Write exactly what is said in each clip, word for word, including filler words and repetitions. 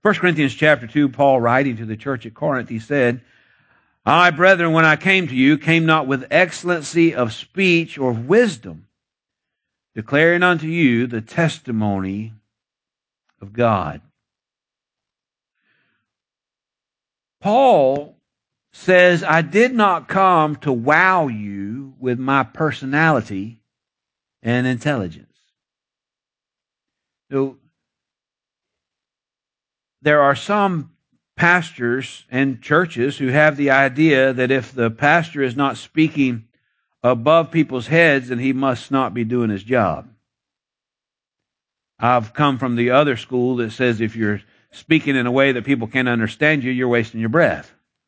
First Corinthians chapter two, Paul writing to the church at Corinth, he said, I, brethren, when I came to you, came not with excellency of speech or of wisdom, declaring unto you the testimony of God. Paul says, I did not come to wow you with my personality and intelligence. So, there are some pastors and churches who have the idea that if the pastor is not speaking above people's heads, then he must not be doing his job. I've come from the other school that says if you're speaking in a way that people can't understand you, you're wasting your breath.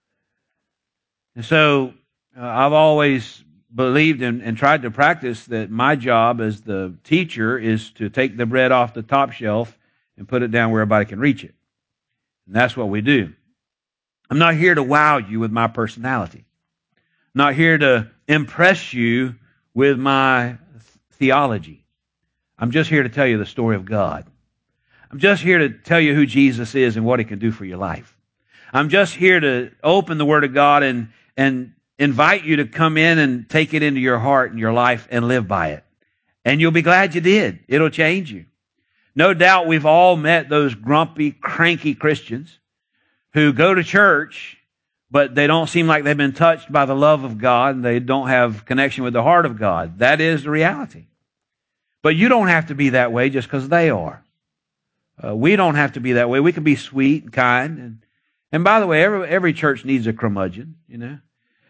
And so uh, I've always believed in, and tried to practice that my job as the teacher is to take the bread off the top shelf and put it down where everybody can reach it. And that's what we do. I'm not here to wow you with my personality. I'm not here to impress you with my theology. I'm just here to tell you the story of God. I'm just here to tell you who Jesus is and what He can do for your life. I'm just here to open the Word of God and, and invite you to come in and take it into your heart and your life and live by it. And you'll be glad you did. It'll change you. No doubt we've all met those grumpy, cranky Christians who go to church, but they don't seem like they've been touched by the love of God and they don't have connection with the heart of God. That is the reality. But you don't have to be that way just because they are. Uh, we don't have to be that way. We can be sweet and kind. And, and by the way, every, every church needs a curmudgeon, you know.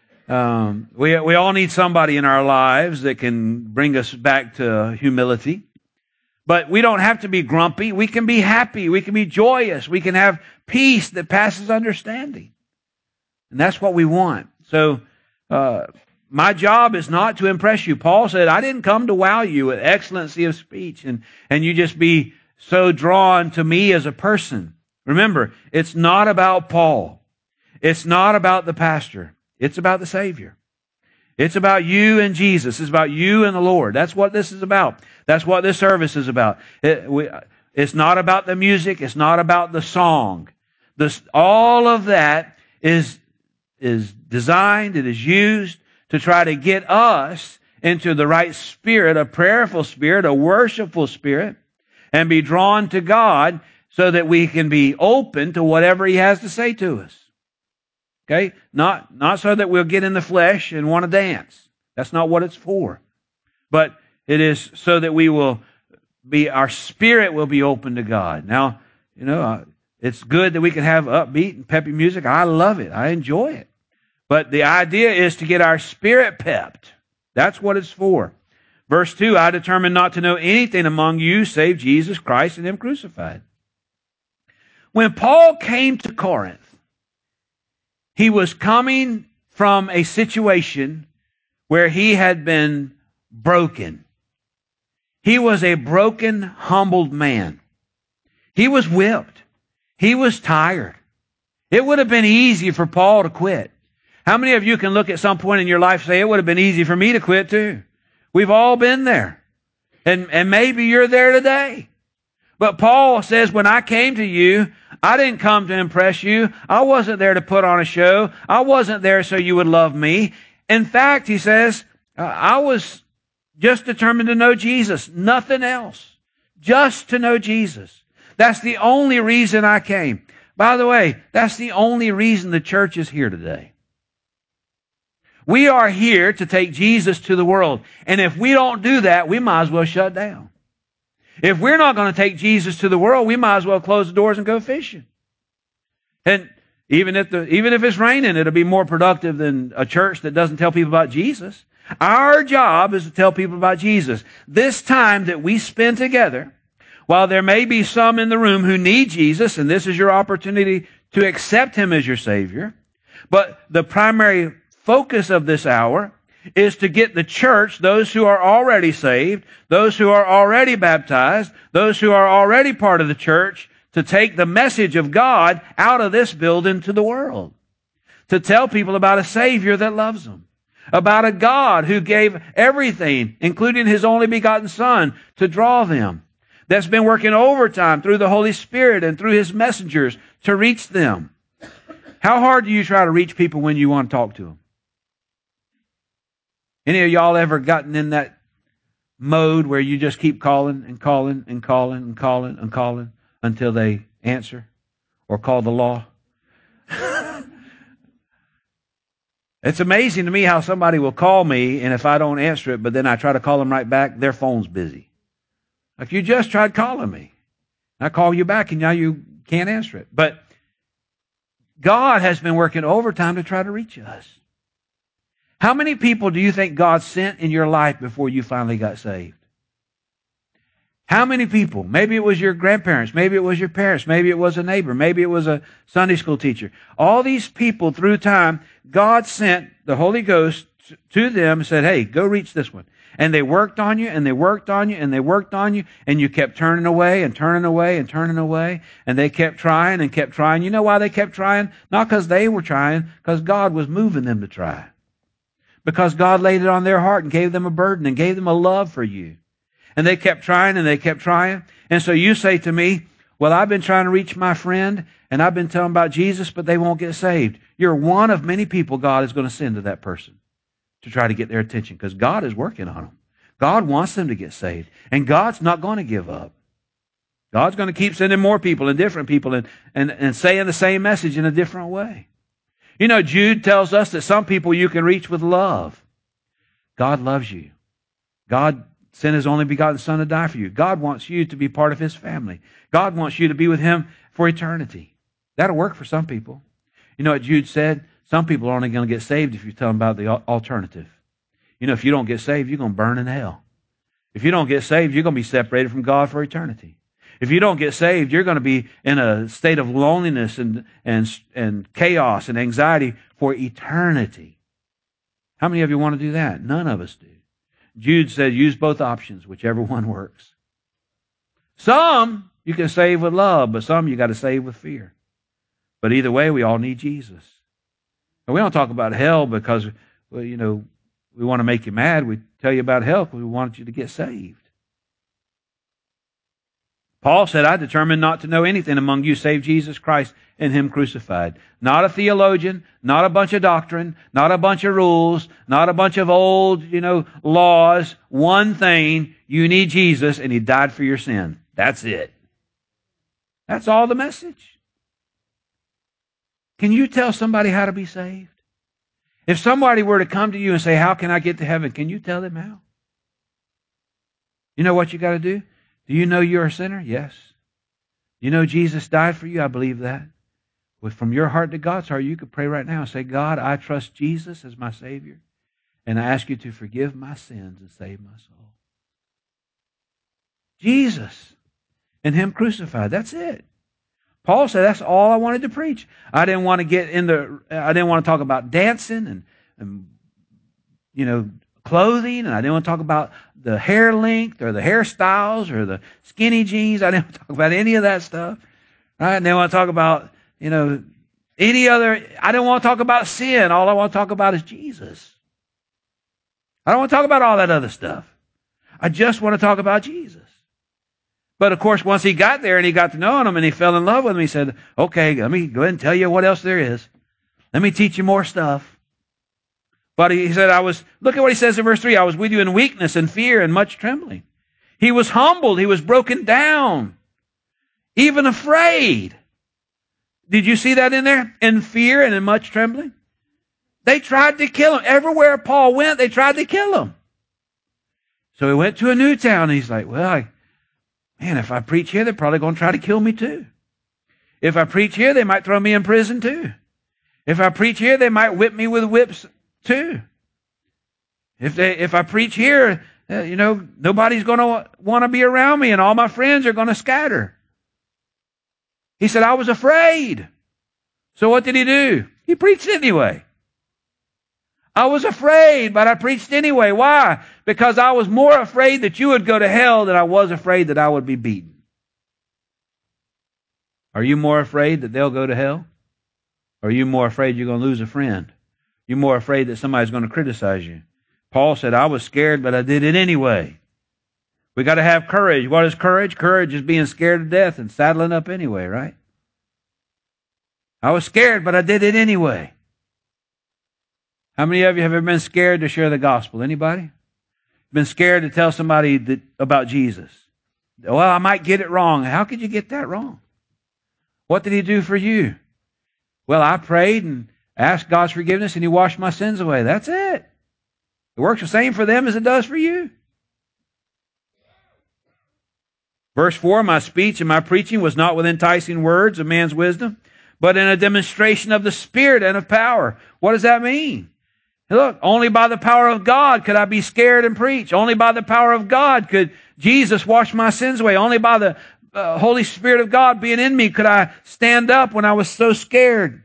Um, we, we all need somebody in our lives that can bring us back to humility. But we don't have to be grumpy. We can be happy. We can be joyous. We can have peace that passes understanding. And that's what we want. So, uh, my job is not to impress you. Paul said, I didn't come to wow you with excellency of speech and, and you just be so drawn to me as a person. Remember, it's not about Paul. It's not about the pastor. It's about the Savior. It's about you and Jesus. It's about you and the Lord. That's what this is about. That's what this service is about. It, we, it's not about the music. It's not about the song. This, all of that is, is designed, it is used to try to get us into the right spirit, a prayerful spirit, a worshipful spirit, and be drawn to God so that we can be open to whatever He has to say to us. Okay? Not, not so that we'll get in the flesh and want to dance. That's not what it's for. But it is so that we will be, our spirit will be open to God. Now, you know, uh, it's good that we can have upbeat and peppy music. I love it. I enjoy it. But the idea is to get our spirit pepped. That's what it's for. Verse two, I determined not to know anything among you save Jesus Christ and Him crucified. When Paul came to Corinth, he was coming from a situation where he had been broken. He was a broken, humbled man. He was whipped. He was tired. It would have been easy for Paul to quit. How many of you can look at some point in your life and say, it would have been easy for me to quit too? We've all been there. And, and maybe you're there today. But Paul says, when I came to you, I didn't come to impress you. I wasn't there to put on a show. I wasn't there so you would love me. In fact, he says, uh, I was just determined to know Jesus, nothing else. Just to know Jesus. That's the only reason I came. By the way, that's the only reason the church is here today. We are here to take Jesus to the world. And if we don't do that, we might as well shut down. If we're not going to take Jesus to the world, we might as well close the doors and go fishing. And even if the, even if it's raining, it'll be more productive than a church that doesn't tell people about Jesus. Our job is to tell people about Jesus. This time that we spend together, while there may be some in the room who need Jesus, and this is your opportunity to accept Him as your Savior, but the primary focus of this hour is to get the church, those who are already saved, those who are already baptized, those who are already part of the church, to take the message of God out of this building to the world. To tell people about a Savior that loves them. About a God who gave everything, including His only begotten Son, to draw them. that's been working overtime through the Holy Spirit and through His messengers to reach them. How hard do you try to reach people when you want to talk to them? Any of y'all ever gotten in that mode where you just keep calling and calling and calling and calling and calling until they answer or call the law? It's amazing to me how somebody will call me, and if I don't answer it, but then I try to call them right back, their phone's busy. Like, you just tried calling me. I call you back, and now you can't answer it. But God has been working overtime to try to reach us. How many people do you think God sent in your life before you finally got saved? How many people? Maybe it was your grandparents. Maybe it was your parents. Maybe it was a neighbor. Maybe it was a Sunday school teacher. All these people through time, God sent the Holy Ghost to them and said, hey, go reach this one. And they worked on you, and they worked on you, and they worked on you, and you kept turning away and turning away and turning away, and they kept trying and kept trying. You know why they kept trying? Not because they were trying, because God was moving them to try. Because God laid it on their heart and gave them a burden and gave them a love for you. And they kept trying and they kept trying. And so you say to me, well, I've been trying to reach my friend and I've been telling about Jesus, but they won't get saved. You're one of many people God is going to send to that person to try to get their attention, because God is working on them. God wants them to get saved. And God's not going to give up. God's going to keep sending more people and different people and, and, and saying the same message in a different way. You know, Jude tells us that some people you can reach with love. God loves you. God sent His only begotten Son to die for you. God wants you to be part of His family. God wants you to be with Him for eternity. That'll work for some people. You know what Jude said? Some people are only going to get saved if you tell them about the alternative. You know, if you don't get saved, you're going to burn in hell. If you don't get saved, you're going to be separated from God for eternity. If you don't get saved, you're going to be in a state of loneliness and, and, and chaos and anxiety for eternity. How many of you want to do that? None of us do. Jude said, use both options, whichever one works. Some you can save with love, but some you got to save with fear. But either way, we all need Jesus. And we don't talk about hell because, well, you know, we want to make you mad. We tell you about hell because we want you to get saved. Paul said, I determined not to know anything among you save Jesus Christ and Him crucified. Not a theologian, not a bunch of doctrine, not a bunch of rules, not a bunch of old, you know, laws. One thing, you need Jesus and He died for your sin. That's it. That's all the message. Can you tell somebody how to be saved? If somebody were to come to you and say, how can I get to heaven? Can you tell them how? You know what you got to do? Do you know you're a sinner? Yes. You know Jesus died for you? I believe that. But from your heart to God's heart, you could pray right now and say, God, I trust Jesus as my Savior, and I ask you to forgive my sins and save my soul. Jesus and Him crucified. That's it. Paul said that's all I wanted to preach. I didn't want to get in the, I didn't want to talk about dancing and, and you know, clothing, and I didn't want to talk about the hair length or the hairstyles or the skinny jeans. I didn't want to talk about any of that stuff. Right? I didn't want to talk about, you know, any other, I didn't want to talk about sin. All I want to talk about is Jesus. I don't want to talk about all that other stuff. I just want to talk about Jesus. But of course, once he got there and he got to know him and he fell in love with him, he said, okay, let me go ahead and tell you what else there is. Let me teach you more stuff. But he said, I was, look at what he says in verse three, I was with you in weakness and fear and much trembling. He was humbled. He was broken down, even afraid. Did you see that in there? In fear and in much trembling. They tried to kill him. Everywhere Paul went, they tried to kill him. So he went to a new town and he's like, well, I, man, if I preach here, they're probably going to try to kill me too. If I preach here, they might throw me in prison too. If I preach here, they might whip me with whips too. If they, if I preach here, uh, you know, nobody's going to want to be around me and all my friends are going to scatter. He said, I was afraid. So what did he do? He preached anyway. I was afraid, but I preached anyway. Why? Because I was more afraid that you would go to hell than I was afraid that I would be beaten. Are you more afraid that they'll go to hell? Or are you more afraid you're going to lose a friend? You're more afraid that somebody's going to criticize you. Paul said, I was scared, but I did it anyway. We got to have courage. What is courage? Courage is being scared to death and saddling up anyway, right? I was scared, but I did it anyway. How many of you have ever been scared to share the gospel? Anybody? Been scared to tell somebody that, about Jesus? Well, I might get it wrong. How could you get that wrong? What did he do for you? Well, I prayed and asked God's forgiveness and he washed my sins away. That's it. It works the same for them as it does for you. Verse four, my speech and my preaching was not with enticing words of man's wisdom, but in a demonstration of the Spirit and of power. What does that mean? Look, only by the power of God could I be scared and preach. Only by the power of God could Jesus wash my sins away. Only by the uh, Holy Spirit of God being in me could I stand up when I was so scared.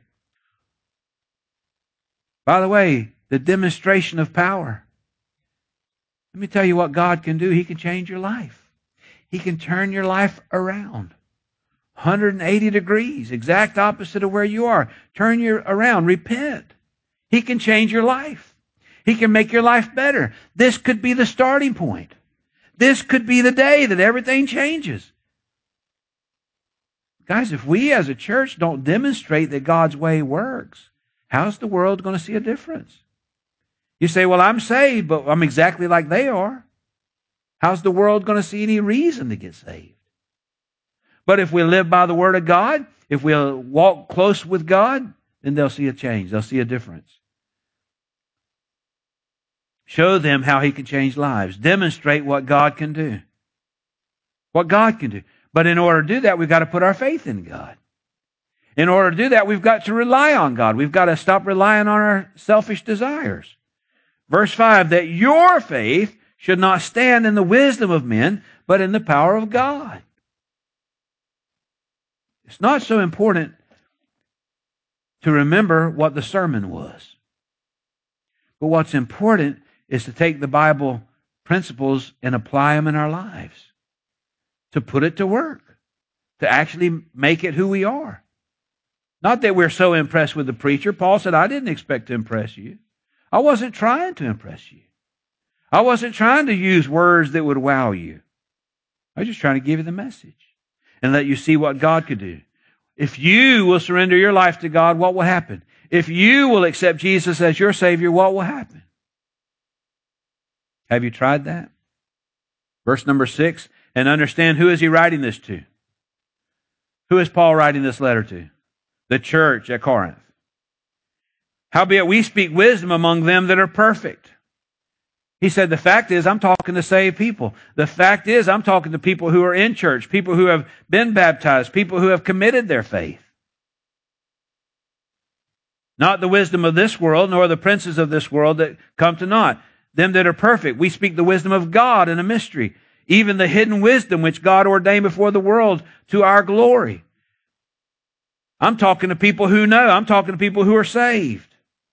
By the way, the demonstration of power. Let me tell you what God can do. He can change your life. He can turn your life around. one hundred eighty degrees, exact opposite of where you are. Turn you around. Repent. He can change your life. He can make your life better. This could be the starting point. This could be the day that everything changes. Guys, if we as a church don't demonstrate that God's way works, how's the world going to see a difference? You say, well, I'm saved, but I'm exactly like they are. How's the world going to see any reason to get saved? But if we live by the Word of God, if we walk close with God, then they'll see a change. They'll see a difference. Show them how He can change lives. Demonstrate what God can do. What God can do. But in order to do that, we've got to put our faith in God. In order to do that, we've got to rely on God. We've got to stop relying on our selfish desires. Verse five, that your faith should not stand in the wisdom of men, but in the power of God. It's not so important to remember what the sermon was. But what's important is to take the Bible principles and apply them in our lives. To put it to work. To actually make it who we are. Not that we're so impressed with the preacher. Paul said, I didn't expect to impress you. I wasn't trying to impress you. I wasn't trying to use words that would wow you. I was just trying to give you the message and let you see what God could do. If you will surrender your life to God, what will happen? If you will accept Jesus as your Savior, what will happen? Have you tried that? Verse number six, and understand who is he writing this to? Who is Paul writing this letter to? The church at Corinth. Howbeit we speak wisdom among them that are perfect. He said, the fact is, I'm talking to saved people. The fact is, I'm talking to people who are in church, people who have been baptized, people who have committed their faith. Not the wisdom of this world, nor the princes of this world that come to naught. Them that are perfect. We speak the wisdom of God in a mystery, even the hidden wisdom which God ordained before the world to our glory. I'm talking to people who know. I'm talking to people who are saved.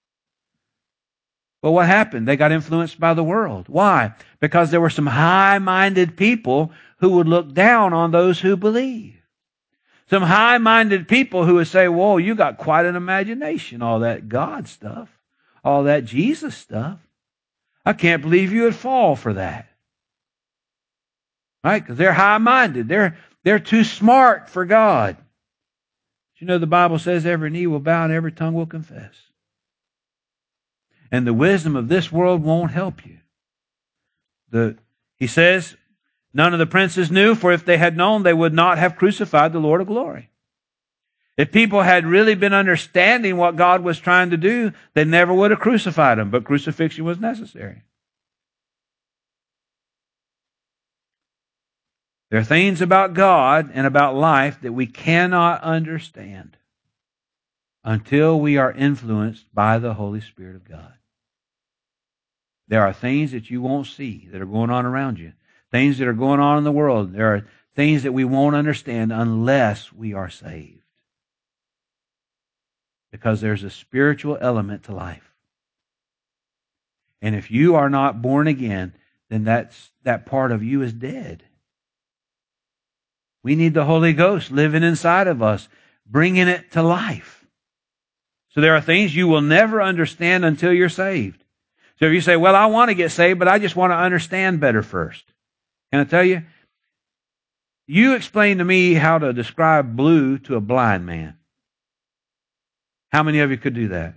But what happened? They got influenced by the world. Why? Because there were some high-minded people who would look down on those who believe. Some high-minded people who would say, whoa, you got quite an imagination, all that God stuff, all that Jesus stuff. I can't believe you would fall for that. Right? Because they're high-minded. They're, they're too smart for God. You know, the Bible says every knee will bow and every tongue will confess. And the wisdom of this world won't help you. The, he says, none of the princes knew, for if they had known, they would not have crucified the Lord of glory. If people had really been understanding what God was trying to do, they never would have crucified him, but crucifixion was necessary. There are things about God and about life that we cannot understand until we are influenced by the Holy Spirit of God. There are things that you won't see that are going on around you. Things that are going on in the world. There are things that we won't understand unless we are saved. Because there's a spiritual element to life. And if you are not born again, then that's, that part of you is dead. We need the Holy Ghost living inside of us, bringing it to life. So there are things you will never understand until you're saved. So if you say, well, I want to get saved, but I just want to understand better first. Can I tell you? You explain to me how to describe blue to a blind man. How many of you could do that?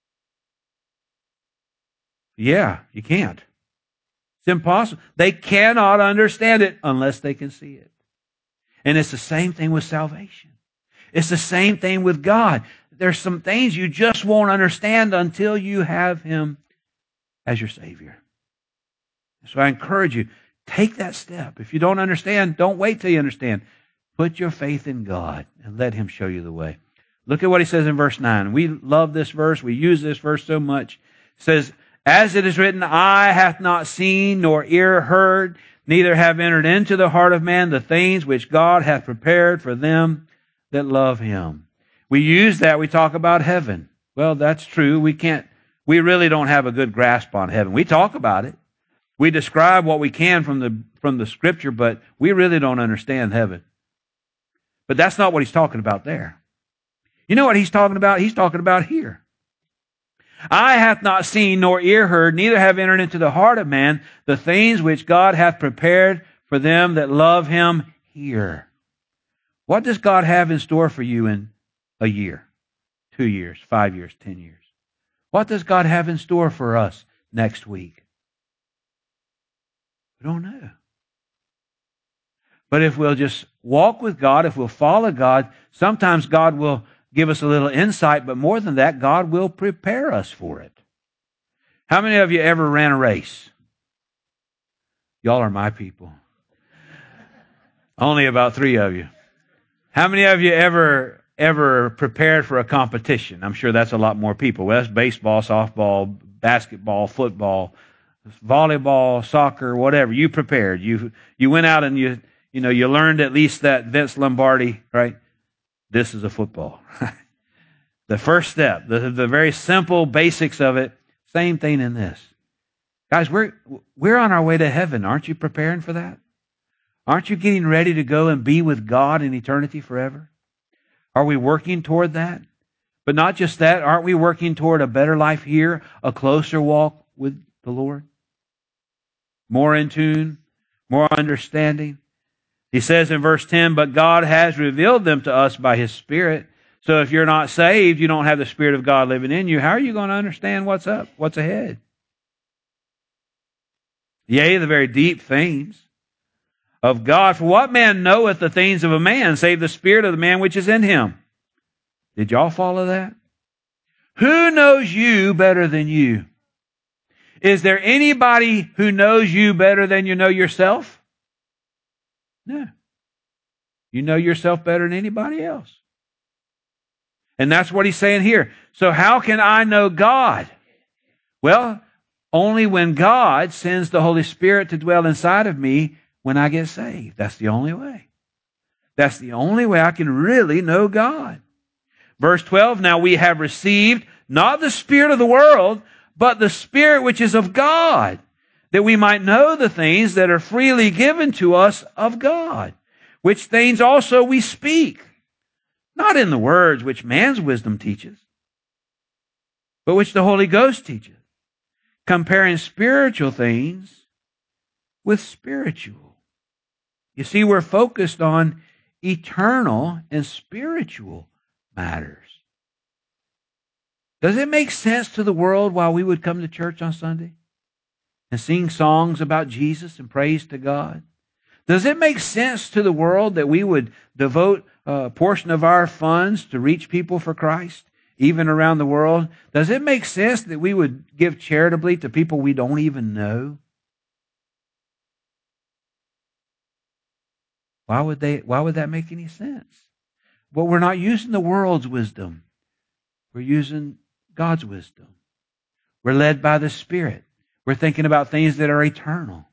Yeah, you can't. It's impossible. They cannot understand it unless they can see it. And it's the same thing with salvation. It's the same thing with God. There's some things you just won't understand until you have Him as your Savior. So I encourage you, take that step. If you don't understand, don't wait till you understand. Put your faith in God and let Him show you the way. Look at what He says in verse nine. We love this verse. We use this verse so much. It says, as it is written, eye hath not seen, nor ear heard, neither have entered into the heart of man the things which God hath prepared for them that love Him. We use that. We talk about heaven. Well, that's true. We can't, we really don't have a good grasp on heaven. We talk about it. We describe what we can from the, from the Scripture, but we really don't understand heaven. But that's not what He's talking about there. You know what He's talking about? He's talking about here. Eye hath not seen, nor ear heard, neither have entered into the heart of man the things which God hath prepared for them that love Him here. What does God have in store for you in a year, two years, five years, ten years? What does God have in store for us next week? We don't know. But if we'll just walk with God, if we'll follow God, sometimes God will give us a little insight, but more than that, God will prepare us for it. How many of you ever ran a race? Y'all are my people. Only about three of you. How many of you ever ever prepared for a competition? I'm sure that's a lot more people. Well, that's baseball, softball, basketball, football, volleyball, soccer, whatever. You prepared. You you went out and you you know you learned at least that Vince Lombardi, right? This is a football. The first step, the, the very simple basics of it, same thing in this. Guys, we're, we're on our way to heaven. Aren't you preparing for that? Aren't you getting ready to go and be with God in eternity forever? Are we working toward that? But not just that, aren't we working toward a better life here, a closer walk with the Lord? More in tune, more understanding. He says in verse ten, but God has revealed them to us by His Spirit. So if you're not saved, you don't have the Spirit of God living in you, how are you going to understand what's up, what's ahead? Yea, the very deep things of God. For what man knoweth the things of a man, save the spirit of the man which is in him? Did y'all follow that? Who knows you better than you? Is there anybody who knows you better than you know yourself? No. You know yourself better than anybody else. And that's what he's saying here. So how can I know God? Well, only when God sends the Holy Spirit to dwell inside of me when I get saved. That's the only way. That's the only way I can really know God. Verse twelve, now we have received not the spirit of the world, but the Spirit which is of God, that we might know the things that are freely given to us of God, which things also we speak, not in the words which man's wisdom teaches, but which the Holy Ghost teaches, comparing spiritual things with spiritual. You see, we're focused on eternal and spiritual matters. Does it make sense to the world why we would come to church on Sunday and sing songs about Jesus and praise to God? Does it make sense to the world that we would devote a portion of our funds to reach people for Christ, even around the world? Does it make sense that we would give charitably to people we don't even know? Why would they, why would that make any sense? Well, we're not using the world's wisdom. We're using God's wisdom. We're led by the Spirit. We're thinking about things that are eternal.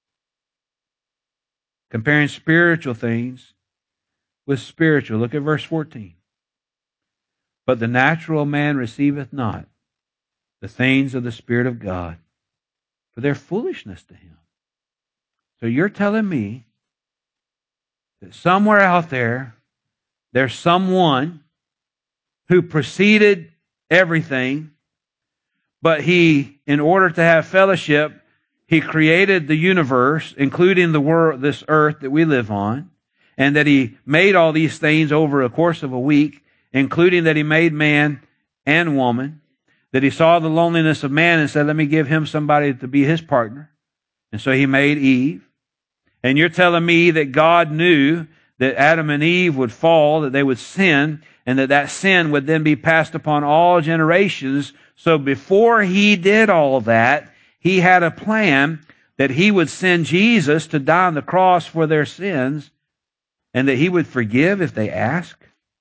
Comparing spiritual things with spiritual. Look at verse fourteen. But the natural man receiveth not the things of the Spirit of God, for they're foolishness to him. So you're telling me that somewhere out there, there's someone who preceded everything, but he, in order to have fellowship, He created the universe, including the world, this earth that we live on, and that He made all these things over a course of a week, including that He made man and woman, that He saw the loneliness of man and said, let me give him somebody to be his partner. And so He made Eve. And you're telling me that God knew that Adam and Eve would fall, that they would sin, and that that sin would then be passed upon all generations. So before He did all that, He had a plan that He would send Jesus to die on the cross for their sins, and that He would forgive if they ask.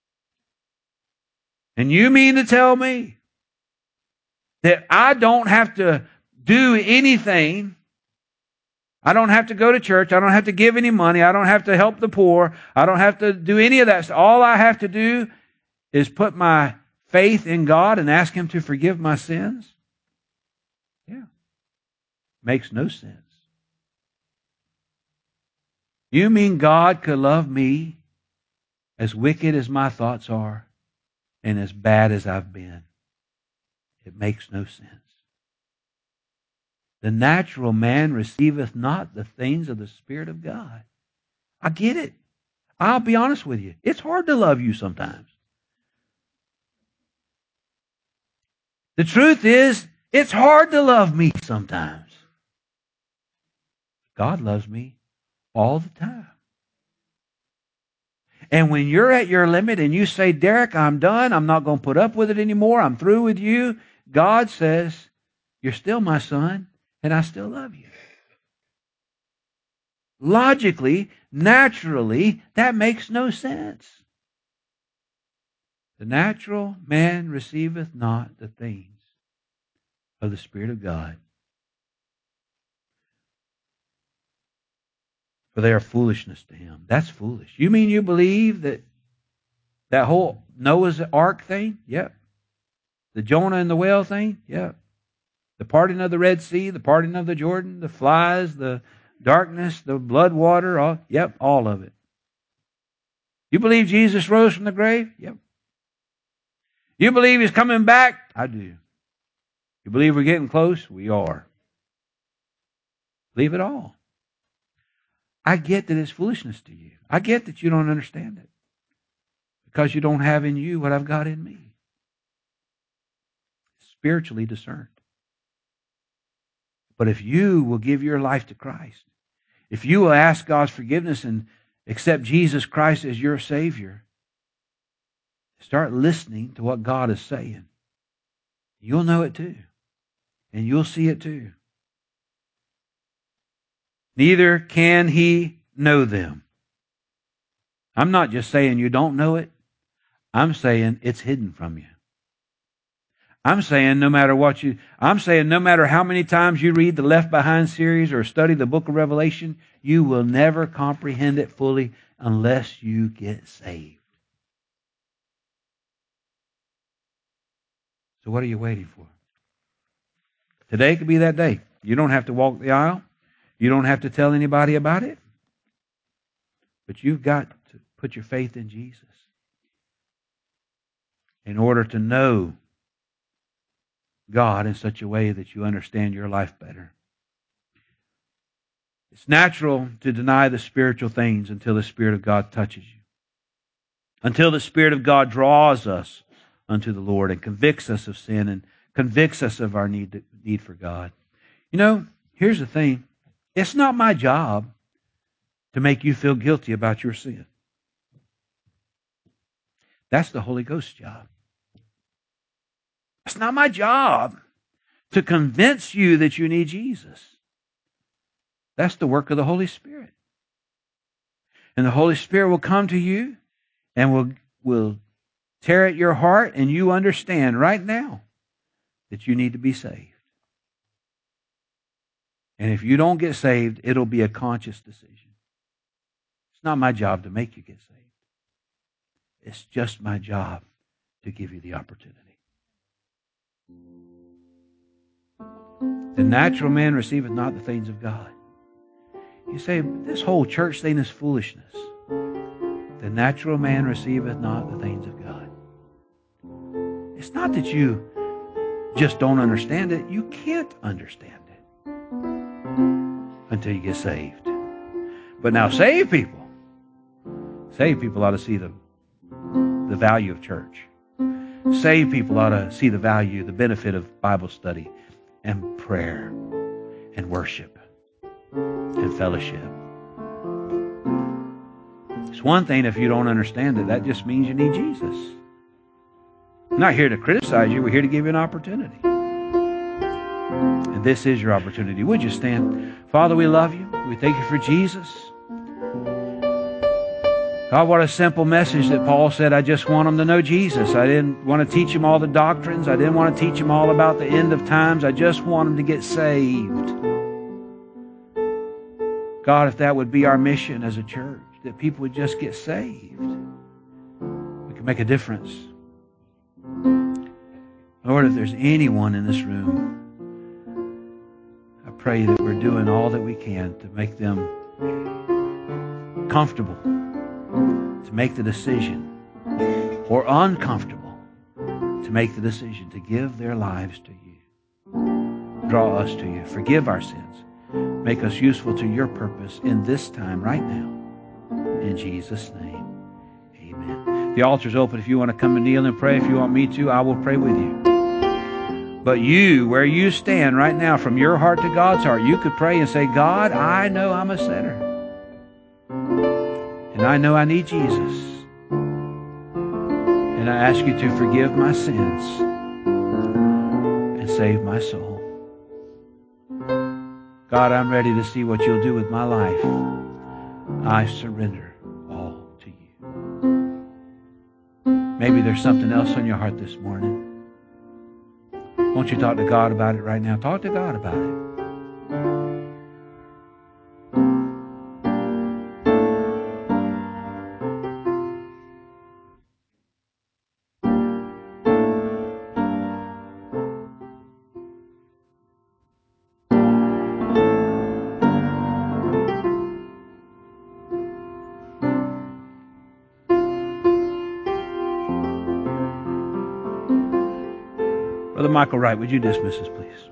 And you mean to tell me that I don't have to do anything? I don't have to go to church. I don't have to give any money. I don't have to help the poor. I don't have to do any of that. All I have to do is put my faith in God and ask Him to forgive my sins? Yeah. Makes no sense. You mean God could love me as wicked as my thoughts are and as bad as I've been? It makes no sense. The natural man receiveth not the things of the Spirit of God. I get it. I'll be honest with you. It's hard to love you sometimes. The truth is, it's hard to love me sometimes. God loves me all the time. And when you're at your limit and you say, Derek, I'm done. I'm not going to put up with it anymore. I'm through with you. God says, you're still my son, and I still love you. Logically, naturally, that makes no sense. The natural man receiveth not the things of the Spirit of God, for they are foolishness to him. That's foolish. You mean you believe that that whole Noah's Ark thing? Yep. The Jonah and the whale thing? Yep. The parting of the Red Sea, the parting of the Jordan, the flies, the darkness, the blood water, all, yep, all of it. You believe Jesus rose from the grave? Yep. You believe He's coming back? I do. You believe we're getting close? We are. Believe it all. I get that it's foolishness to you. I get that you don't understand it. Because you don't have in you what I've got in me. Spiritually discerned. But if you will give your life to Christ, if you will ask God's forgiveness and accept Jesus Christ as your Savior, start listening to what God is saying. You'll know it too. And you'll see it too. Neither can He know them. I'm not just saying you don't know it. I'm saying it's hidden from you. I'm saying no matter what you, I'm saying no matter how many times you read the Left Behind series or study the book of Revelation, you will never comprehend it fully unless you get saved. So what are you waiting for? Today could be that day. You don't have to walk the aisle. You don't have to tell anybody about it. But you've got to put your faith in Jesus in order to know God in such a way that you understand your life better. It's natural to deny the spiritual things until the Spirit of God touches you. Until the Spirit of God draws us unto the Lord and convicts us of sin and convicts us of our need, to, need for God. You know, here's the thing. It's not my job to make you feel guilty about your sin. That's the Holy Ghost's job. It's not my job to convince you that you need Jesus. That's the work of the Holy Spirit. And the Holy Spirit will come to you and will, will tear at your heart, and you understand right now that you need to be saved. And if you don't get saved, it'll be a conscious decision. It's not my job to make you get saved. It's just my job to give you the opportunity. The natural man receiveth not the things of God. You say, this whole church thing is foolishness. The natural man receiveth not the things of God. It's not that you just don't understand it. You can't understand it. until you get saved. But now saved people, saved people ought to see the, the value of church. Saved people ought to see the value, the benefit of Bible study and prayer and worship and fellowship. It's one thing if you don't understand it. That just means you need Jesus. I'm not here to criticize you. We're here to give you an opportunity. And this is your opportunity. Would you stand? Father, we love you. We thank you for Jesus. God, what a simple message that Paul said, I just want them to know Jesus. I didn't want to teach them all the doctrines. I didn't want to teach them all about the end of times. I just want them to get saved. God, if that would be our mission as a church, that people would just get saved, we could make a difference. Lord, if there's anyone in this room, I pray that we're doing all that we can to make them comfortable, to make the decision, or uncomfortable, to make the decision to give their lives to you. Draw us to you. Forgive our sins. Make us useful to your purpose in this time, right now. In Jesus' name, amen. The altar's open. If you want to come and kneel and pray, if you want me to, I will pray with you. But you, where you stand right now, from your heart to God's heart, you could pray and say, God, I know I'm a sinner. And I know I need Jesus. And I ask you to forgive my sins and save my soul. God, I'm ready to see what you'll do with my life. I surrender all to you. Maybe there's something else on your heart this morning. Won't you talk to God about it right now? Talk to God about it. Brother Michael Wright, would you dismiss us, please?